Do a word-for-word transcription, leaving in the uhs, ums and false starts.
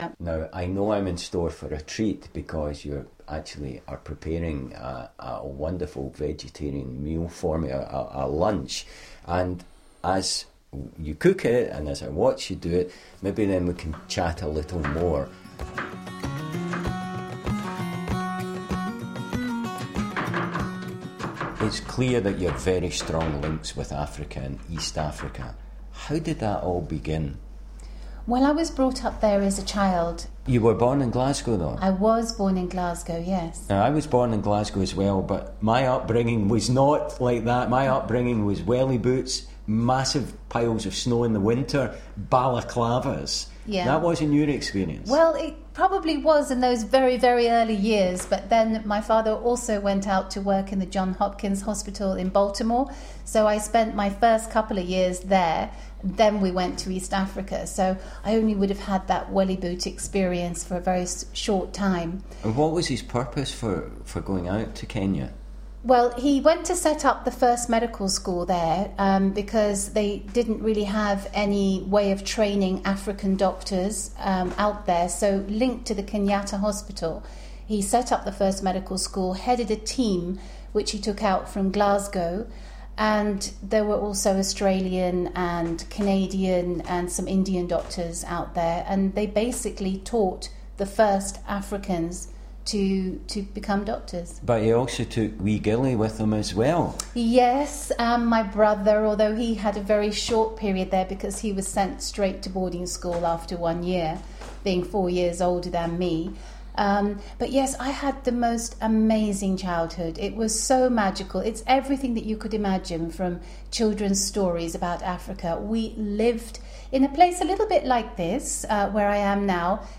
Now, I know I'm in store for a treat because you actually are preparing a, a wonderful vegetarian meal for me, a, a, a lunch. And as you cook it and as I watch you do it, maybe then we can chat a little more. It's clear that you have very strong links with Africa and East Africa. How did that all begin? Well, I was brought up there as a child. You were born in Glasgow, though? I was born in Glasgow, yes. Now, I was born in Glasgow as well, but my upbringing was not like that. My upbringing was welly boots, massive piles of snow in the winter, balaclavas. Yeah. That wasn't your experience. Well, it probably was in those very, very early years, but then my father also went out to work in the Johns Hopkins Hospital in Baltimore, so I spent my first couple of years there. Then we went to East Africa, so I only would have had that welly boot experience for a very short time. And what was his purpose for, for going out to Kenya? Well, he went to set up the first medical school there um, because they didn't really have any way of training African doctors um, out there. So linked to the Kenyatta Hospital, he set up the first medical school, headed a team which he took out from Glasgow. And there were also Australian and Canadian and some Indian doctors out there. And they basically taught the first Africans to to become doctors. But you also took wee Gilly with them as well. Yes, um, my brother, although he had a very short period there because he was sent straight to boarding school after one year, being four years older than me. Um, but yes, I had the most amazing childhood. It was so magical. It's everything that you could imagine from children's stories about Africa. We lived in a place a little bit like this, uh, where I am now,